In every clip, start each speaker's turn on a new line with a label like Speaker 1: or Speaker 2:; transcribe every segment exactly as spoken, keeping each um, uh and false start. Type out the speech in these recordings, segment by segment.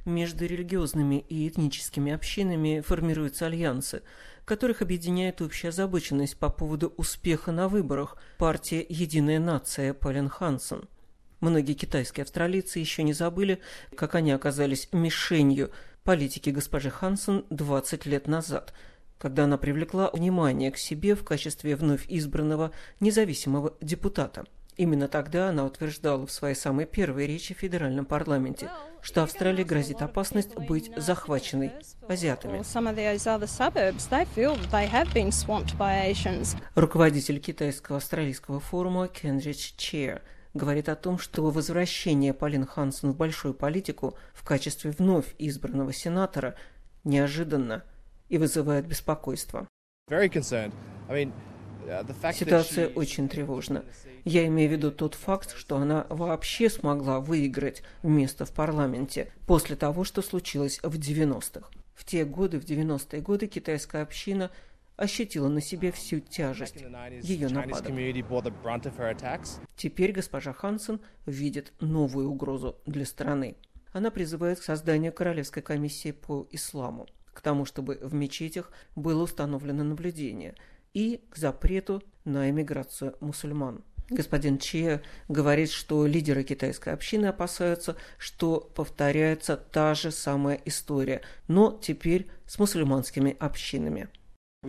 Speaker 1: между религиозными и этническими общинами формируются альянсы, которых объединяет общая озабоченность по поводу успеха на выборах партии «Единая нация» Палин Хансен. Многие китайские австралийцы еще не забыли, как они оказались мишенью политики госпожи Хансен двадцать лет назад, когда она привлекла внимание к себе в качестве вновь избранного независимого депутата. Именно тогда она утверждала в своей самой первой речи в федеральном парламенте, что Австралии грозит опасность быть захваченной азиатами. Руководитель китайского австралийского форума Кенридж Чеа говорит о том, что возвращение Палин Хансен в большую политику в качестве вновь избранного сенатора неожиданно и вызывает беспокойство. Ситуация очень тревожна. Я имею в виду тот факт, что она вообще смогла выиграть место в парламенте после того, что случилось в девяностых. В те годы, в девяностые годы, китайская община ощутила на себе всю тяжесть ее нападок. Теперь госпожа Хансен видит новую угрозу для страны. Она призывает к созданию Королевской комиссии по исламу, к тому, чтобы в мечетях было установлено наблюдение, и к запрету на эмиграцию мусульман. Господин Чеа говорит, что лидеры китайской общины опасаются, что повторяется та же самая история, но теперь с мусульманскими общинами. Мы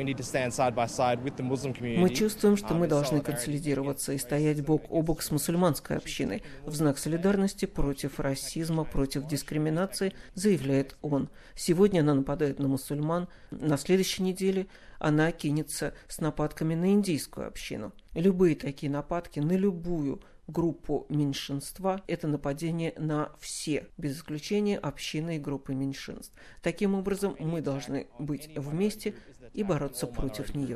Speaker 1: чувствуем, что мы должны консолидироваться и стоять бок о бок с мусульманской общиной в знак солидарности против расизма, против дискриминации, заявляет он. Сегодня она нападает на мусульман, на следующей неделе она кинется с нападками на индийскую общину. Любые такие нападки на любую группу меньшинства – это нападение на все, без исключения общины и группы меньшинств. Таким образом, мы должны быть вместе и бороться против нее.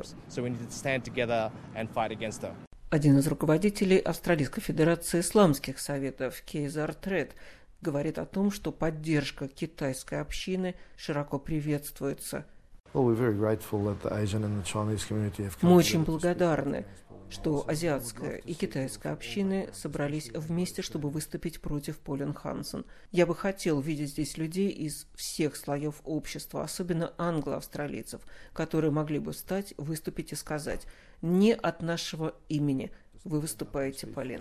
Speaker 1: Один из руководителей Австралийской Федерации Исламских Советов, Кейзар Тред, говорит о том, что поддержка китайской общины широко приветствуется. Мы очень благодарны, что азиатская и китайская общины собрались вместе, чтобы выступить против Палин Хансен. Я бы хотел видеть здесь людей из всех слоев общества, особенно англо-австралийцев, которые могли бы встать, выступить и сказать: «Не от нашего имени вы выступаете, Палин».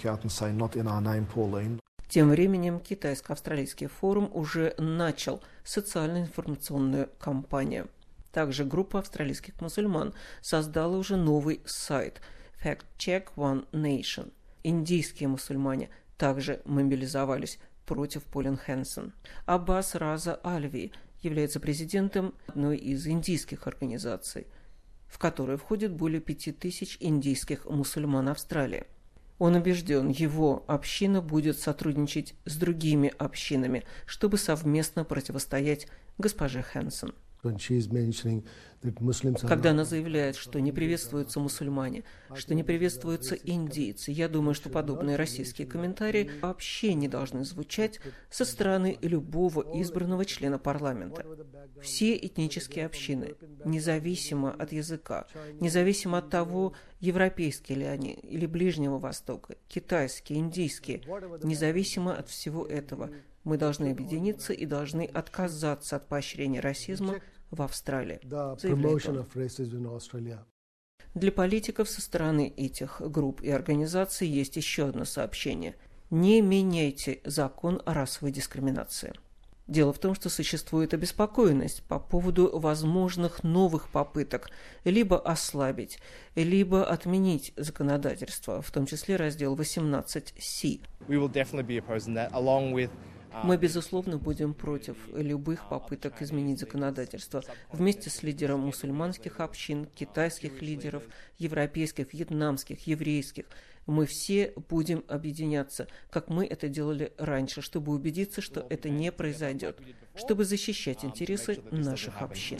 Speaker 1: Тем временем китайско-австралийский форум уже начал социально-информационную кампанию. Также группа австралийских мусульман создала уже новый сайт Fact Check One Nation. Индийские мусульмане также мобилизовались против Палин Хансен. Аббас Раза Альви является президентом одной из индийских организаций, в которой входит более пяти тысяч индийских мусульман Австралии. Он убежден, его община будет сотрудничать с другими общинами, чтобы совместно противостоять госпоже Хансен. Когда она заявляет, что не приветствуются мусульмане, что не приветствуются индийцы, я думаю, что подобные российские комментарии вообще не должны звучать со стороны любого избранного члена парламента. Все этнические общины, независимо от языка, независимо от того, европейские ли они, или Ближнего Востока, китайские, индийские, независимо от всего этого, мы должны объединиться и должны отказаться от поощрения расизма в Австралии. Для политиков со стороны этих групп и организаций есть еще одно сообщение. Не меняйте закон о расовой дискриминации. Дело в том, что существует обеспокоенность по поводу возможных новых попыток либо ослабить, либо отменить законодательство, в том числе раздел восемнадцать си. Мы, безусловно, будем против любых попыток изменить законодательство. Вместе с лидером мусульманских общин, китайских лидеров, европейских, вьетнамских, еврейских, мы все будем объединяться, как мы это делали раньше, чтобы убедиться, что это не произойдет, чтобы защищать интересы наших общин.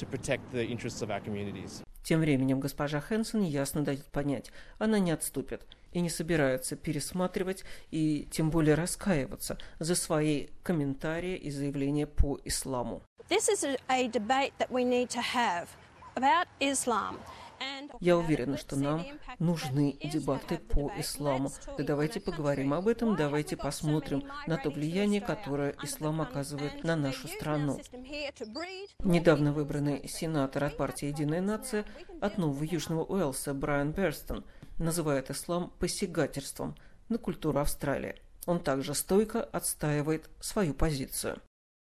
Speaker 1: Тем временем госпожа Хансен ясно дает понять, она не отступит и не собирается пересматривать и тем более раскаиваться за свои комментарии и заявления по исламу. Я уверена, что нам нужны дебаты по исламу. Да давайте поговорим об этом, давайте посмотрим на то влияние, которое ислам оказывает на нашу страну. Недавно выбранный сенатор от партии «Единая нация» от Нового Южного Уэльса Брайан Берстон называет ислам посягательством на культуру Австралии. Он также стойко отстаивает свою позицию.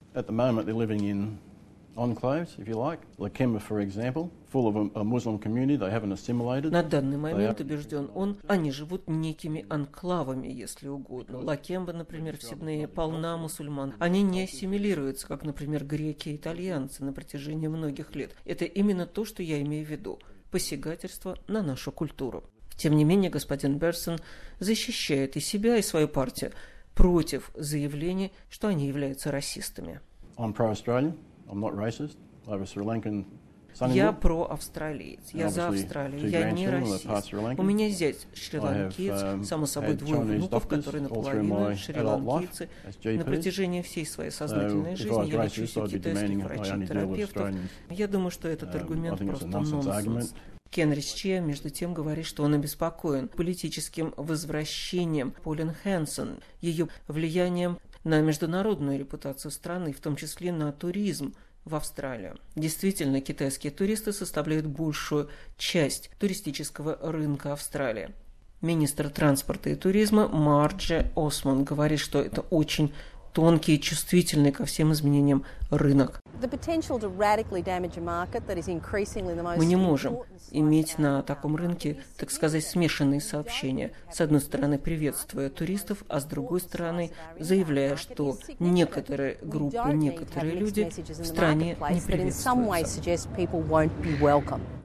Speaker 2: Enclaves, if you like. Lakemba, for example, full of a, a Muslim community, they haven't assimilated.
Speaker 1: На данный момент, убежден он, они живут некими анклавами, если угодно. Лакемба, например, в Сиднее полна мусульман. Они не ассимилируются, как, например, греки и итальянцы на протяжении многих лет. Это именно то, что я имею в виду. Посягательство на нашу культуру. Тем не менее, господин Берсон защищает и себя, и свою партию против заявлений, что они являются расистами.
Speaker 2: I'm pro-Australian. I'm not racist. I have a Sri Lankan son-in-law.
Speaker 1: Я проавстралиец, я за Австралию, я не расист. У меня зять шри-ланкиец, само собой двое внуков, которые наполовину шри-ланкийцы. На протяжении всей своей сознательной жизни я лечусь у китайских врачей-терапевтов. Я думаю, что этот аргумент просто нонсенс. Кенрич Че, между тем, говорит, что он обеспокоен политическим возвращением Полин Хэнсон, ее влиянием на международную репутацию страны, в том числе на туризм в Австралию. Действительно, китайские туристы составляют большую часть туристического рынка Австралии. Министр транспорта и туризма Марджи Осман говорит, что это очень тонкий и чувствительный ко всем изменениям рынок. Мы не можем иметь на таком рынке, так сказать, смешанные сообщения. С одной стороны, приветствуя туристов, а с другой стороны, заявляя, что некоторые группы, некоторые люди в стране не приветствуются.